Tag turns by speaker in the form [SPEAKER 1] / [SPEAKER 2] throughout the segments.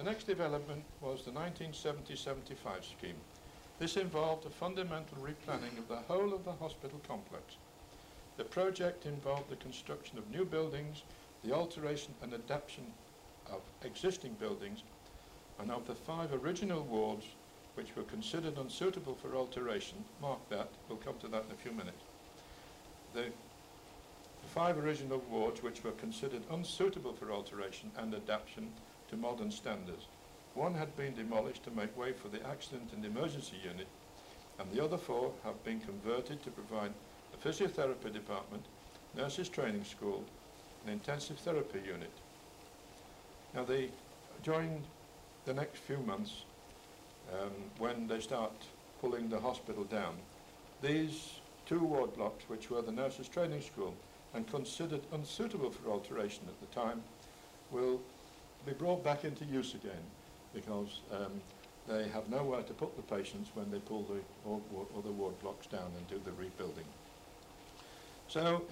[SPEAKER 1] The next development was the 1970-75 scheme. This involved a fundamental replanning of the whole of the hospital complex. The project involved the construction of new buildings, the alteration and adaptation of existing buildings, and of the 5 original wards which were considered unsuitable for alteration. Mark that, we'll come to that in a few minutes. The 5 original wards which were considered unsuitable for alteration and adaptation to modern standards. One had been demolished to make way for the accident and emergency unit, and the other 4 have been converted to provide a physiotherapy department, nurses training school, an intensive therapy unit. Now, during the next few months, when they start pulling the hospital down, these 2 ward blocks, which were the nurses training school and considered unsuitable for alteration at the time, will be brought back into use again, because they have nowhere to put the patients when they pull the other ward blocks down and do the rebuilding. So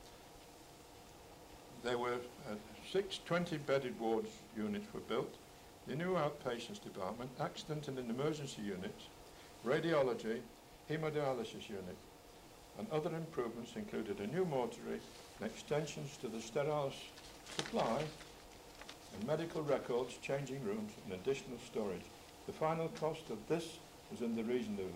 [SPEAKER 1] there were 6 20-bedded wards units were built, the new outpatients department, accident and emergency units, radiology, hemodialysis unit, and other improvements included a new mortuary and extensions to the sterile supply and medical records, changing rooms, and additional storage. The final cost of this was in the region of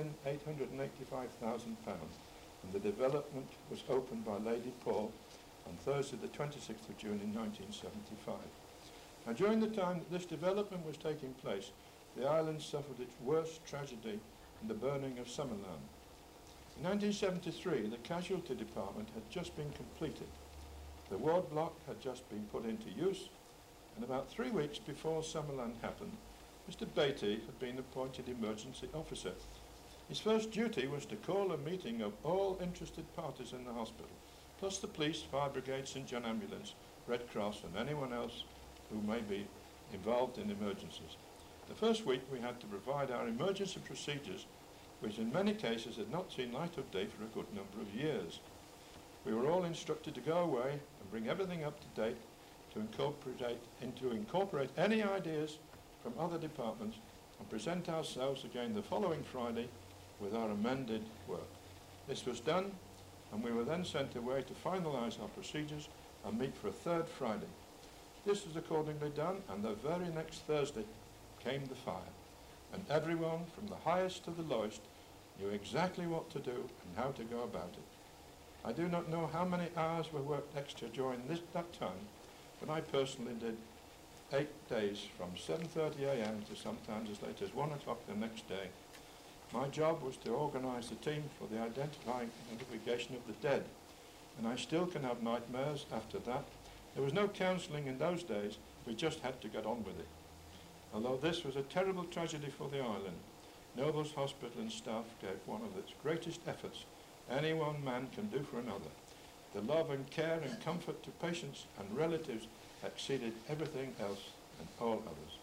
[SPEAKER 1] £1,885,000, and the development was opened by Lady Paul on Thursday the 26th of June in 1975. Now, during the time that this development was taking place, the island suffered its worst tragedy in the burning of Summerland. In 1973, the casualty department had just been completed. The ward block had just been put into use, and about 3 weeks before Summerland happened, Mr. Beatty had been appointed emergency officer. His first duty was to call a meeting of all interested parties in the hospital, plus the police, fire brigade, St. John Ambulance, Red Cross, and anyone else who may be involved in emergencies. The first week we had to provide our emergency procedures, which in many cases had not seen light of day for a good number of years. We were all instructed to go away and bring everything up to date to incorporate any ideas from other departments and present ourselves again the following Friday with our amended work. This was done, and we were then sent away to finalise our procedures and meet for a 3rd Friday. This was accordingly done, and the very next Thursday came the fire, and everyone from the highest to the lowest knew exactly what to do and how to go about it. I do not know how many hours were worked extra during that time, but I personally did 8 days from 7:30 a.m. to sometimes as late as 1 o'clock the next day. My job was to organise the team for the identification of the dead, and I still can have nightmares after that. There was no counselling in those days, we just had to get on with it. Although this was a terrible tragedy for the island, Nobles Hospital and staff gave one of its greatest efforts any one man can do for another. The love and care and comfort to patients and relatives exceeded everything else and all others.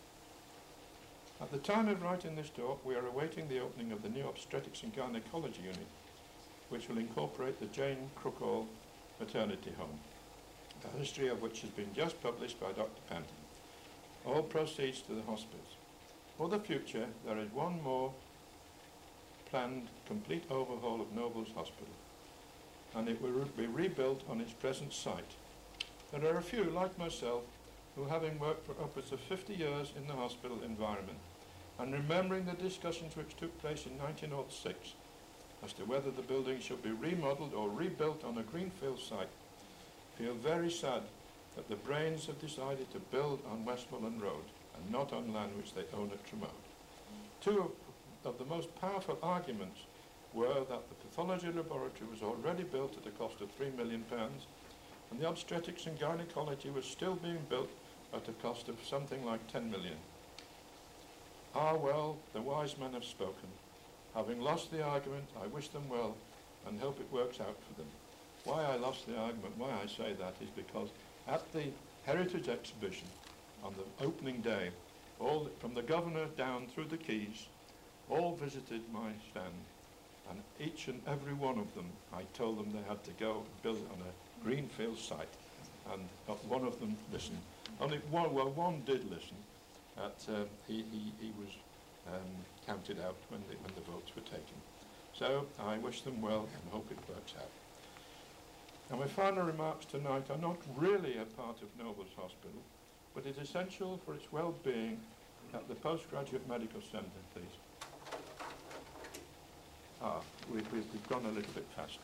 [SPEAKER 1] At the time of writing this talk, we are awaiting the opening of the new obstetrics and gynecology unit, which will incorporate the Jane Crookall maternity home, a history of which has been just published by Dr. Panton. All proceeds to the hospice. For the future, there is one more planned complete overhaul of Nobles Hospital, and it will be rebuilt on its present site. There are a few, like myself, who, having worked for upwards of 50 years in the hospital environment, and remembering the discussions which took place in 1906 as to whether the building should be remodelled or rebuilt on a greenfield site, feel very sad that the Brains have decided to build on Westmoreland Road and not on land which they own at Tremode. Two of the most powerful arguments were that the pathology laboratory was already built at a cost of £3 million, and the obstetrics and gynecology was still being built at a cost of something like 10 million. Ah, well, the wise men have spoken. Having lost the argument, I wish them well and hope it works out for them. Why I lost the argument, why I say that, is because at the Heritage Exhibition on the opening day, all from the governor down through the quays, all visited my stand, and each and every one of them, I told them they had to go build on a greenfield site, and not one of them listened. Only one, well, one did listen, that he was counted out when the votes were taken. So I wish them well and hope it works out. Now my final remarks tonight are not really a part of Nobles Hospital, but it's essential for its well-being at the Postgraduate Medical Centre, please. We've gone a little bit fast.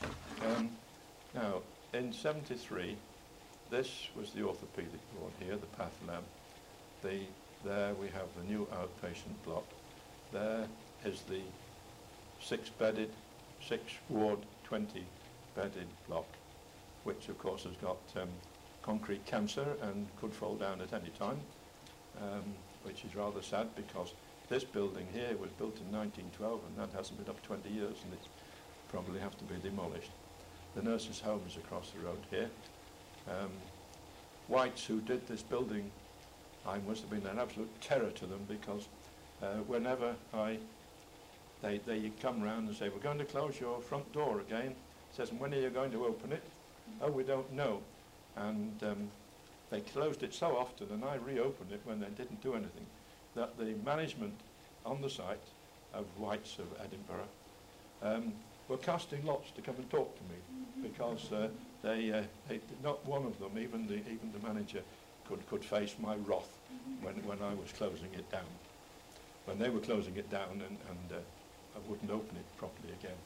[SPEAKER 1] Now, in '73, this was the orthopaedic ward here, the path lab. There we have the new outpatient block. There is the 6-bedded, 6-ward, 20-bedded block, which of course has got concrete cancer and could fall down at any time, which is rather sad because this building here was built in 1912 and that hasn't been up 20 years and it probably have to be demolished. The nurses' home is across the road here. Whites, who did this building, I must have been an absolute terror to them because whenever they come round and say, we're going to close your front door again, says, and when are you going to open it? Oh, we don't know. And they closed it so often, and I reopened it when they didn't do anything, that the management on the site of Whites of Edinburgh were casting lots to come and talk to me because they not one of them, even the manager, could face my wrath when I was closing it down. When they were closing it down and I wouldn't open it properly again.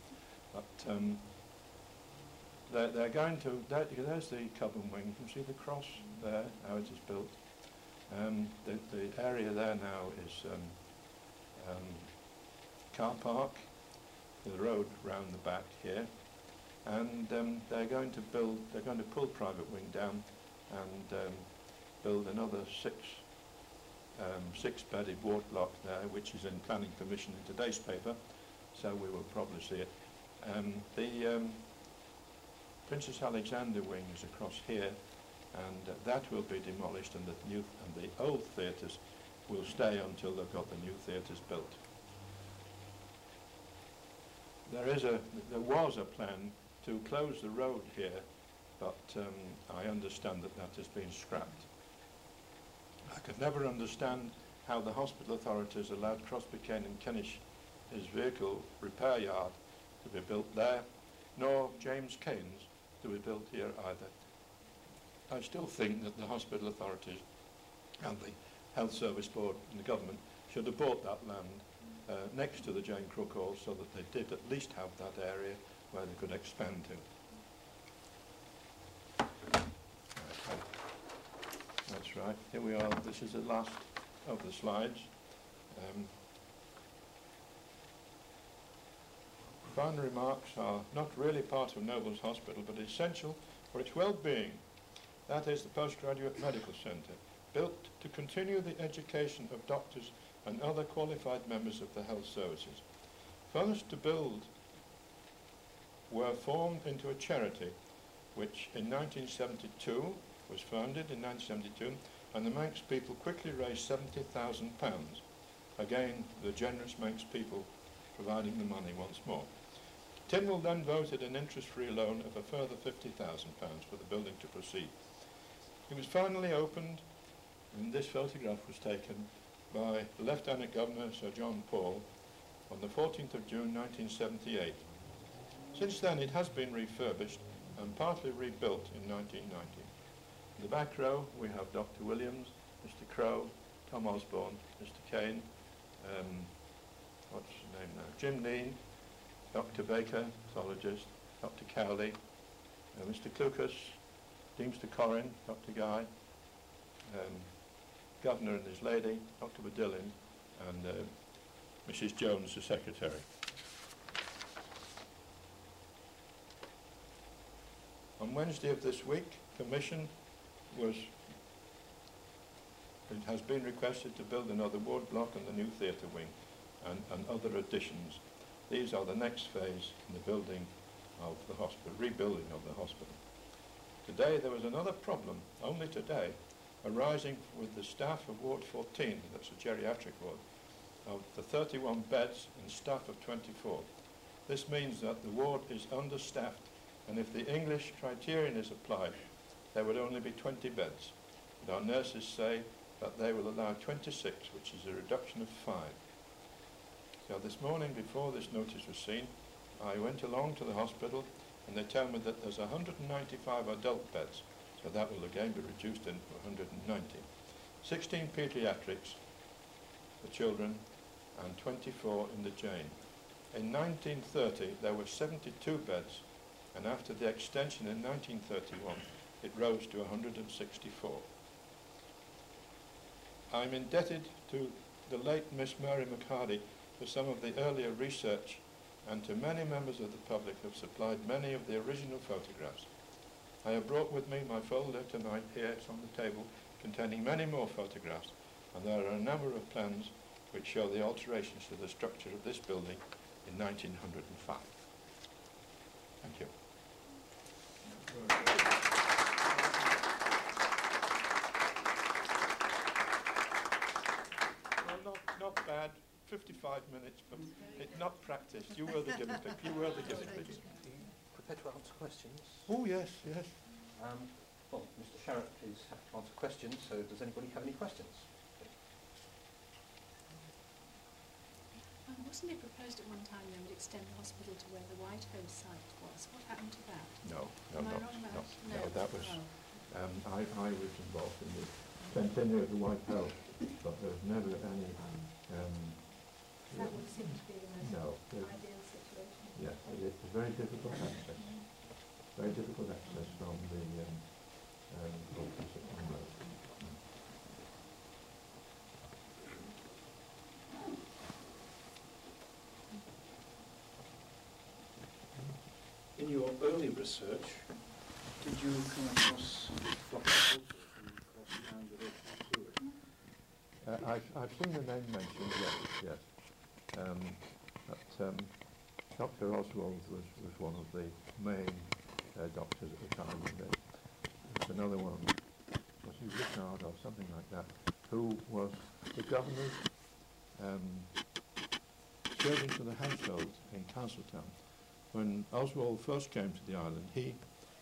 [SPEAKER 1] But they're going to, there's the Cobham wing, you can see the cross there, how it is built. The area there now is car park, the road round the back here, and they're going to pull private wing down and build another 6-bedded ward block there, which is in planning permission in today's paper, so we will probably see it. The Princess Alexander wing is across here, and that will be demolished, and the old theatres will stay until they've got the new theatres built. There was a plan to close the road here, but I understand that has been scrapped. I could never understand how the hospital authorities allowed Crosby Kane and Kennish, his vehicle repair yard, to be built there, nor James Kane's to be built here either. I still think that the hospital authorities and the Health Service Board and the government should have bought that land next to the Jane Crook Hall so that they did at least have that area where they could expand to. That's right. Here we are. This is the last of the slides. Final remarks are not really part of Nobles Hospital, but essential for its well-being. That is the Postgraduate Medical Centre, built to continue the education of doctors and other qualified members of the health services. Funds to build were formed into a charity, which in 1972 was founded in 1972, and the Manx people quickly raised £70,000. Again, the generous Manx people providing the money once more. Tynwald then voted an interest-free loan of a further £50,000 for the building to proceed. It was finally opened, and this photograph was taken by the Lieutenant Governor Sir John Paul on the 14th of June 1978. Since then it has been refurbished and partly rebuilt in 1990. In the back row we have Dr. Williams, Mr. Crowe, Tom Osborne, Mr. Kane, what's his name now, Jim Neen, Dr. Baker, pathologist, Dr. Cowley, Mr. Clucas, Deemster Corrin, Dr. Guy, Governor and his lady, Dr. Badillin, and Mrs. Jones, the secretary. On Wednesday of this week, permission has been requested to build another ward block and the new theatre wing and other additions. These are the next phase in the building of the hospital, rebuilding of the hospital. Today there was another problem, only today, arising with the staff of Ward 14, that's a geriatric ward, of the 31 beds and staff of 24. This means that the ward is understaffed, and if the English criterion is applied, there would only be 20 beds. But our nurses say but they will allow 26, which is a reduction of 5. So this morning, before this notice was seen, I went along to the hospital and they tell me that there's 195 adult beds, so that will again be reduced in 190. 16 paediatrics for children and 24 in the Jane. In 1930 there were 72 beds, and after the extension in 1931 it rose to 164. I'm indebted to the late Miss Mary McHardy for some of the earlier research, and to many members of the public who have supplied many of the original photographs. I have brought with me my folder tonight here, it's on the table, containing many more photographs, and there are a number of plans which show the alterations to the structure of this building in 1905. Thank you. Well, not bad. 55 minutes, but it's not practiced. You were the guinea pig. You were the guinea pig.
[SPEAKER 2] Prepared to answer questions?
[SPEAKER 1] Oh, yes, yes.
[SPEAKER 2] Well, Mr. Sharrett is happy to answer questions, so does anybody have any questions?
[SPEAKER 3] Wasn't it proposed at one time they would extend the hospital to where the Whitehove site was? What happened to that?
[SPEAKER 1] No,
[SPEAKER 3] Am I wrong about
[SPEAKER 1] no, that was...
[SPEAKER 3] Oh.
[SPEAKER 1] I was involved in the centenary of the Whitehove, but there was never any...
[SPEAKER 4] that would seem to be the most ideal situation.
[SPEAKER 1] Yes, it's a very difficult access. Very difficult access from the road.
[SPEAKER 5] In your early research, did you come across Dr. Fulton and cross down with it?
[SPEAKER 1] I've seen the name mentioned, yes. But Dr. Oswald was one of the main doctors at the time. There's another one, was he Richard or something like that, who was the governor's servant to the household in Castletown. When Oswald first came to the island, he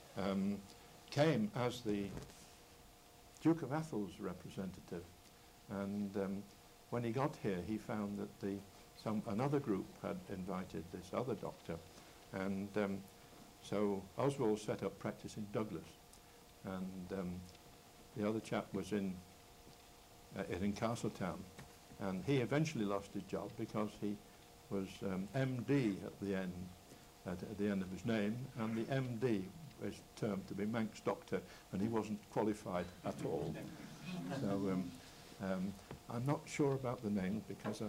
[SPEAKER 1] came as the Duke of Athol's representative, and when he got here he found that another group had invited this other doctor, and so Oswald set up practice in Douglas, and the other chap was in Castletown, and he eventually lost his job because he was MD at the end of his name, and the MD is termed to be Manx doctor, and he wasn't qualified at all. So I'm not sure about the names because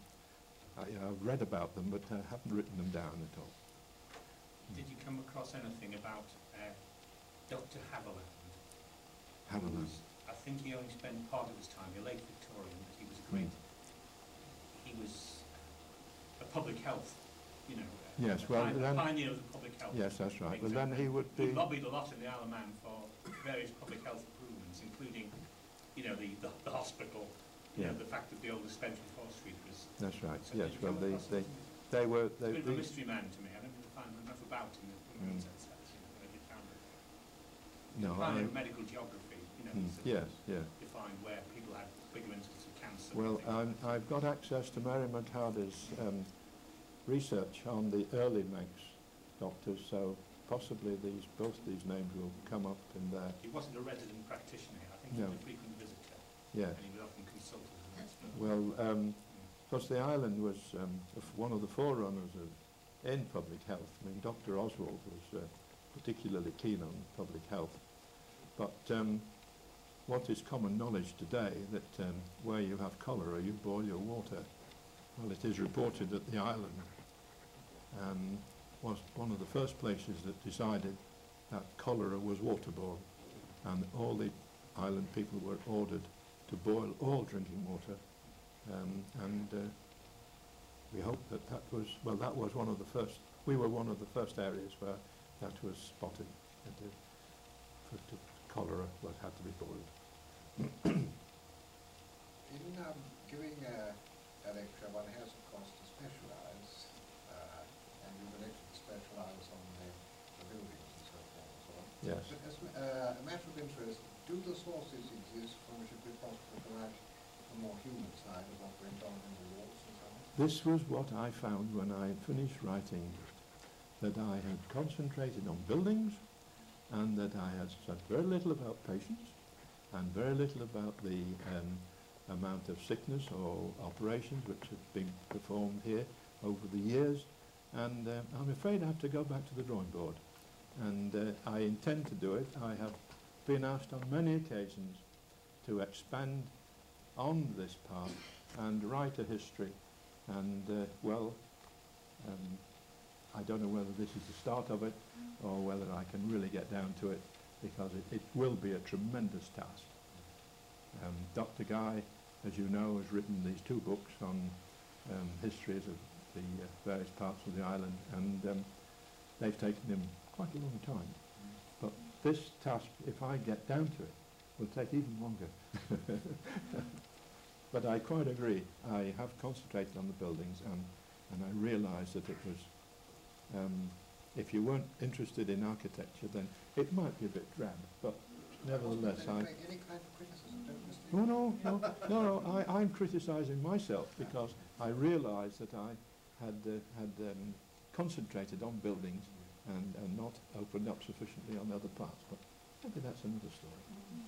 [SPEAKER 1] I've read about them, but I haven't written them down at all.
[SPEAKER 6] Did you come across anything about Dr. Haviland?
[SPEAKER 1] Haviland.
[SPEAKER 6] I think he only spent part of his time, a late Victorian, but he was a great, he was a public health, you know,
[SPEAKER 1] yes, well, then,
[SPEAKER 6] pioneer of the public health.
[SPEAKER 1] yes, that's right. Well, then he would be...
[SPEAKER 6] He lobbied a lot in the Isle of Man for various public health improvements, including, you know, the hospital, you know, the fact that the old dispensary in Fore Street was...
[SPEAKER 1] That's right,
[SPEAKER 6] so
[SPEAKER 1] yes. Well, they were...
[SPEAKER 6] He's a bit of a mystery man to me. I don't really find enough about him in the sense that, you know, I found it.
[SPEAKER 1] No,
[SPEAKER 6] Pioneer of medical geography, you know,
[SPEAKER 1] yes, yes.
[SPEAKER 6] defined where people had bigger incidents of cancer.
[SPEAKER 1] Well, I've got access to Mary McHardy's research on the early Manx doctors, so possibly both these names will come up in there.
[SPEAKER 6] He wasn't a resident practitioner, I think he was a frequent visitor.
[SPEAKER 1] Yes.
[SPEAKER 6] And he was often consulted.
[SPEAKER 1] Well, because the island was one of the forerunners in public health. I mean, Dr. Oswald was particularly keen on public health. But what is common knowledge today, that where you have cholera, you boil your water. Well, it is reported that the island was one of the first places that decided that cholera was waterborne, and all the island people were ordered to boil all drinking water, and we hope that that was one of the first, we were one of the first areas where that was spotted, that cholera had to be boiled.
[SPEAKER 7] In giving a lecture, one has of course to specialise, and you were lectured to specialise on the buildings and so forth and so on.
[SPEAKER 1] Yes.
[SPEAKER 7] But as a matter of interest, do the sources exist from which it would be possible to write human side of what went on in the walls and so on?
[SPEAKER 1] This was what I found when I finished writing, that I had concentrated on buildings and that I had said very little about patients and very little about the amount of sickness or operations which have been performed here over the years. And I'm afraid I have to go back to the drawing board. And I intend to do it. I have been asked on many occasions to expand on this part and write a history. And I don't know whether this is the start of it or whether I can really get down to it, because it will be a tremendous task. Dr. Guy, as you know, has written these 2 books on histories of the various parts of the island, and they've taken him quite a long time. But this task, if I get down to it, will take even longer. But I quite agree. I have concentrated on the buildings, and I realised that it was, if you weren't interested in architecture, then it might be a bit drab, but nevertheless
[SPEAKER 7] I wasn't make any kind of criticism, don't
[SPEAKER 1] No, I'm criticising myself because I realised that I had concentrated on buildings and not opened up sufficiently on other parts, but maybe that's another story.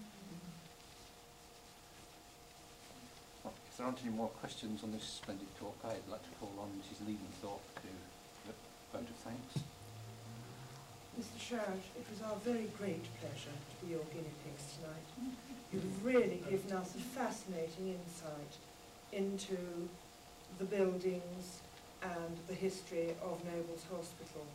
[SPEAKER 2] Well, if there aren't any more questions on this splendid talk, I'd like to call on Mrs. Leaventhorpe to the vote of thanks.
[SPEAKER 4] Mr. Sherrod, it was our very great pleasure to be your guinea pigs tonight. You've really given us a fascinating insight into the buildings and the history of Nobles Hospital.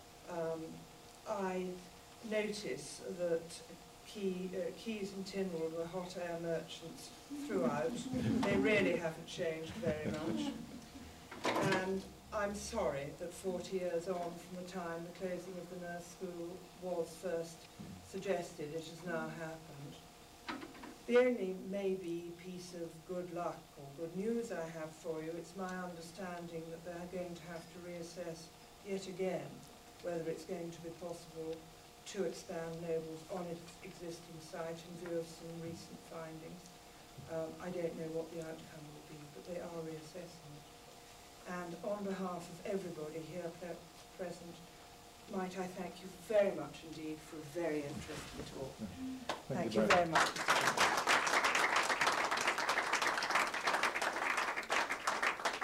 [SPEAKER 4] I notice that Keys and Tynwald were hot air merchants throughout. They really haven't changed very much. And I'm sorry that 40 years on from the time the closing of the nurse school was first suggested, it has now happened. The only maybe piece of good luck or good news I have for you, it's my understanding that they're going to have to reassess yet again whether it's going to be possible to expand Nobles on its existing site in view of some recent findings. I don't know what the outcome will be, but they are reassessing it. And on behalf of everybody here present, might I thank you very much indeed for a very interesting talk. Thank you very much.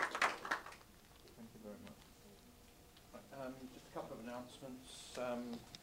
[SPEAKER 2] Just a couple of announcements.